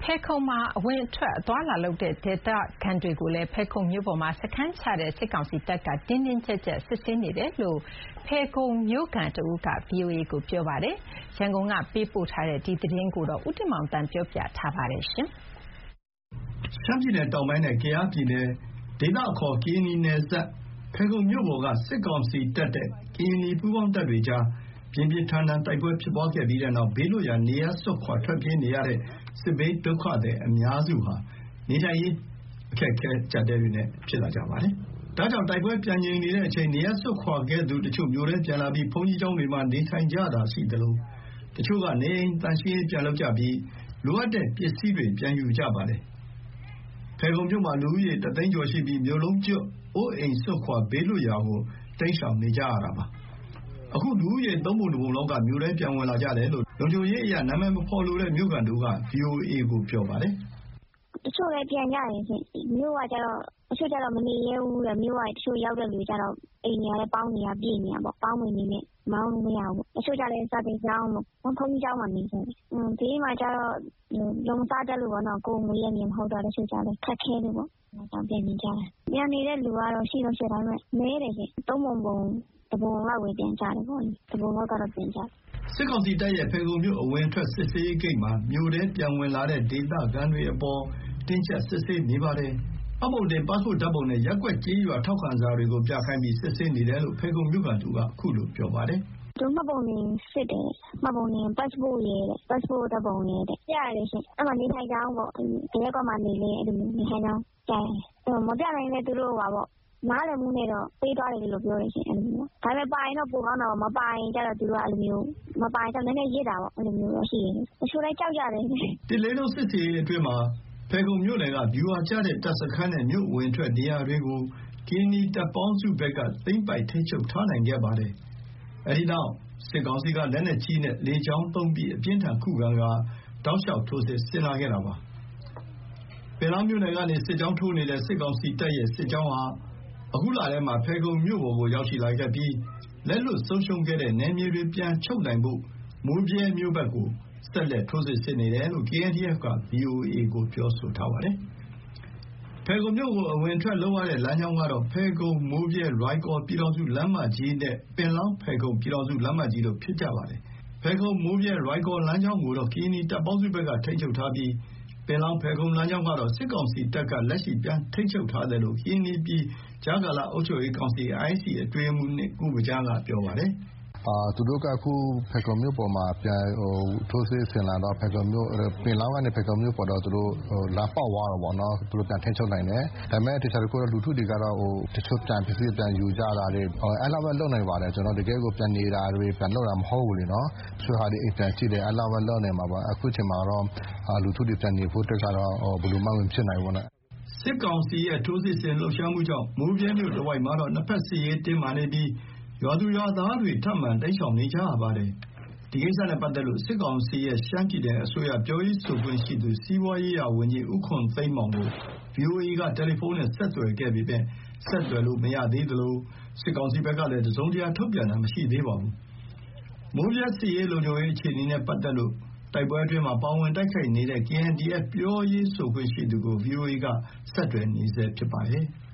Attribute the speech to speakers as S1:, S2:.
S1: ဖယ်ခုံမှာအဝင်အထွက်အသွားအလာလုပ်တဲ့ဒေသခံတွေကိုလည်းဖယ်ခုံမြို့ပေါ်မှာစခန်းချတဲ့စစ်ကောင်စီတပ်ကတင်းတင်းကျပ်ကျပ်စစ်ဆေးနေတယ်လို့ဖယ်ခုံမြို့ခံတဦးက VOA ကိုပြောပါတယ်။ရန်ကုန်ကပေးပို့ထားတဲ့ဒီသတင်းကိုဦးတင်မောင်သန်းပြောပြထားပါတယ်။
S2: ရှမ်းပြည်နယ်တောင်ပိုင်းနဲ့ကယားပြည်နယ်ဒေသအခေါ်ကရင်နီနယ်စပ်ဖယ်ခုံမြို့ပေါ်ကစစ်ကောင်စီတပ်တဲ့ကရင်နီပူးပေါင်းတပ်တွေကြားပြင်းပြင်းထန်ထန်တိုက်ပွဲဖြစ်ပွားခဲ့ပြီးတဲ့နောက်ဘေးလွတ်ရာနေရပ်စွန့်ခွာထွက်ပြေးနေရတဲ့စစ်ဘေးဒုက္ခသည်အများစုဟာနေထိုင်ရေးအခက်အခဲကြပ်တည်းတွေနဲ့ဖြစ်လာကြပါတယ်။ဒါကြောင့်တိုက်ပွဲပြန်ငြိမ်နေတဲ့အချိန်နေရပ်စွန့်ခွာခဲ့သူတချို့မြို့ထဲပြန်လာပြီးဘုန်းကြီးကျောင်းတွေမှာနေထိုင်ကြတာရှိသလိုတချို့ကနေအိမ်သန့်ရှင်းရေးပြန်လုပ်ကြပြီးလိုအပ်တဲ့ပစ္စည်းတွေပြန်ယူကြပါတယ်။ဖယ်ခုံမြို့မှာလူဦးရေတသိန်းကျော်ရှိပြီးမြို့လုံးကျွတ်အိုးအိမ်စွန့်ခွာဘေးလွတ်ရာကိုတိမ်းရှောင်နေကြရတာပါ။အခုလူဦးရေ3 ပုံ 1 ပုံလောက်ကမြို့ထဲပြန်ဝင်လာကြတယ်လို့လုံခြုံရေးအရနာမည်မဖော်လိုတဲ့မြို့ခံတို့က VOA ကိုပြောပါတယ်
S3: ။တချို့လည်းပြန်ကြတယ်ရှင်။မြို့ကကျတော့တချို့ကျတော့မနေရဲဘူးတဲ့မြို့ကတချို့ရောက်တဲ့လူကျတော့အိမ်တွေကလည်းပေါင်းနေတာပြည့်နေတာပေါ့။ပေါင်းဝင်နေနဲ့မောင်းလို့မရဘူး။တချို့ကျလည်းစာသင်ကျောင်းဘုန်းကြီးကျောင်းမှာနေကြတယ်။ဒီမှာကျတော့လုံစားတက်လို့ပေါ့နော်ကိုယ်ငွေရနေမဟုတ်တော့တချို့ကျလည်းခက်ခဲလို့ပေါ့။တောင်ပြန်နေကြတယ်။ပြန်နေတဲ့လူကတော့ရှိတော့ရှိဒါပေမဲ့နည်းတယ်ရှင်။3 ပုံ 1 ပုံလောက်ပဲပြန်ကြတယ်ပေါ့။1 ပုံလောက်ကတော့ပြန်ကြတယ်
S2: ။စစ်ကောင်စီတပ်ရဲ့ဖယ်ခုံမြို့အဝင်ထွက်စစ်ဆေးရေးဂိတ်မှာမြို့ထဲပြန်ဝင်လာတဲ့ဒေသခံတွေအပေါ်တင်းကျပ်စစ်ဆေးနေပါတယ်။မှတ်ပုံတင်ပတ်စ်ပို့ဓာတ်ပုံနဲ့ရပ်ကွက်ကျေးရွာထောက်ခံစာတွေကိုပြခိုင်းပြီးစစ်ဆေးနေတယ်လို့ဖယ်ခုံမြို့ခံသူကအခုလိုပြောပါတယ်
S3: ။သူမှတ်ပုံတင်စစ်တယ်။မှတ်ပုံတင်ပတ်စ်ပို့ရတဲ့ပတ်စ်ပို့ဓာတ်ပုံရတဲ့ပြရတယ်ရှင်။အဲ့မှာနေထိုင်ကြောင်းပေါ့။ဒီရက်ကွက်မှာနေလေအဲ့လိုနေထိုင်ကြောင်းပြတယ်။မပြနိုင်လဲသူတို့ပါပေါ့။နားလည်မှုနဲ့တော့ပေးသွားတယ်လို့ပြောတယ်ရှင်အဲ့လိုမျိုး။ဒါပေမဲ့ပါရင်တော့ပိုကောင်းတော့မပါရင်ကျတော့သူတို့ကအဲ့လိုမျိုးမပါရင်တော့နည်းနည်းရစ်တာပေါ့အဲ့လိုမျိုးတော့ရှိတယ်။တချို့လည်းကြောက်ကြတယ်
S2: ။ဒီလေးလုံးစစ်စီအတွင်းမှာဖယ်ခုံမြို့နယ်ကဗျူဟာကျတဲ့တပ်စခန်းနဲ့မြို့ဝင်ထွက်နေရာတွေကိုကရင်နီတပ်ပေါင်းစုဘက်ကသိမ်းပိုက်ထိန်းချုပ်ထားနိုင်ခဲ့ပါတယ်။အဲဒီနောက်စစ်ကောင်စီကလက်နက်ကြီးနဲ့လေကြောင်းသုံးပြီးအပြင်းထန်ခုခံကာတောက်လျှောက်ထိုးစစ်ဆင်လာခဲ့တာပါ။ပင်လောင်းမြို့နယ်ကနေစစ်ကြောင်းထိုးနေတဲ့စစ်ကောင်စီတပ်ရဲ့စစ်ကြောင်းဟာအခုလထဲမှာဖယ်ခုံမြို့ပေါ်ကိုရောက်ရှိလာခဲ့ပြီးလက်လွတ်ဆုံးရှုံးခဲ့တဲ့နယ်မြေတွေပြန်ချုပ်နိုင်ဖို့မိုးဗြဲမြို့ဘက်ကိုဆက်လက်ထိုးစစ်ဆင်နေတယ်လို့ KNDF က VOA ကိုပြောဆိုထားပါတယ်။ဖယ်ခုံမြို့ကိုအဝင်အထွက်လုပ်ရတဲ့လမ်းကြောင်းကတော့ဖယ်ခုံ-မိုးဗြဲ-လွိုင်ကော်ပြည်ထောင်စုလမ်းမကြီးနဲ့ပင်လောင်း-ဖယ်ခုံပြည်ထောင်စုလမ်းမကြီးတို့ဖြစ်ကြပါတယ်။ဖယ်ခုံ-မိုးဗြဲ-လွိုင်ကော်လမ်းကြောင်းကိုတော့ကရင်နီတပ်ပေါင်းစုဘက်ကထိန်းချုပ်ထားပြီးပင်လောင်း-ဖယ်ခုံလမ်းကြောင်းကတော့စစ်ကောင်စီတပ်ကလက်ရှိပြန်ထိန်းချုပ်ထားတယ်လို့ကရင်နီပြည်ကြားကာလအုပ်ချုပ်ရေးကောင်စီ IC အတွင်းရေးမှူးကိုဗညားကပြောပါတယ်။
S4: သူတို့ကအခုဖယ်ခုံမြို့ပေါ်မှာပြန်ထိုးစစ်ဆင်လာတော့ဖယ်ခုံမြို့ပင်လောင်းကနေဖယ်ခုံမြို့ပေါ်တော့သူတို့လမ်းပေါက်သွားတော့ပေါ့နော်သူတို့ပြန်ထိန်းချုပ်နိုင်တယ်ဒါပေမဲ့တခြားတစ်ခုတော့လူထုတွေကတော့တချို့ပြန်ပစ္စည်းပြန်ယူကြတာတွေအဲ့လောက်ပဲလုပ်နိုင်ပါတယ်ကျွန်တော်တကယ်ကိုပြန်နေတာတွေပြန်လုပ်တာမဟုတ်ဘူးလေနော်တချို့ဟာတွေအိမ်ပြန်ကြည့်တယ်အဲ့လောက်ပဲလုပ်နေမှာပါအခုချိန်မှာတော့လူထုတွေပြန်နေဖို့တက်ကတော့ဘယ်လိုမှမဖြစ်နိုင်ဘူးနော်
S2: စစ်ကောင်စီရဲ့ထိုးစစ်ဆင်လှုပ်ရှားမှုကြောင့်မိုးဗြဲမြို့တဝိုက်မှာတော့နှစ်ဖက်စစ်ရေးတင်းမာနေပြီးရွာသူရွာသားတွေထပ်မံတိမ်းရှောင်နေကြရပါတယ်။ဒီကိစ္စနဲ့ပတ်သက်လို့စစ်ကောင်စီရဲ့ရှမ်းပြည်နယ်အစိုးရပြောရေးဆိုခွင့်ရှိသူစီးပွားရေးရာဝန်ကြီးဦးခွန်သိန်းမောင်ကို VOA ကတယ်လီဖုန်းနဲ့ဆက်သွယ်ခဲ့ပေမဲ့ဆက်သွယ်လို့မရသေးသလိုစစ်ကောင်စီဘက်ကလည်းတစုံတရာထုတ်ပြန်တာမရှိသေးပါဘူး။မိုးဗြဲစစ်ရေးလုံခြုံရေးအခြေအနေနဲ့ပတ်သက်လို့တိုက်ပွဲအတွင်းမှာပါဝင်တိုက်ခိုက်နေတဲ့ KNDF ပြောရေးဆိုခွင့်ရှိသူကို VOA ကဆက်သွယ်နေဆဲဖြစ်ပါတယ်။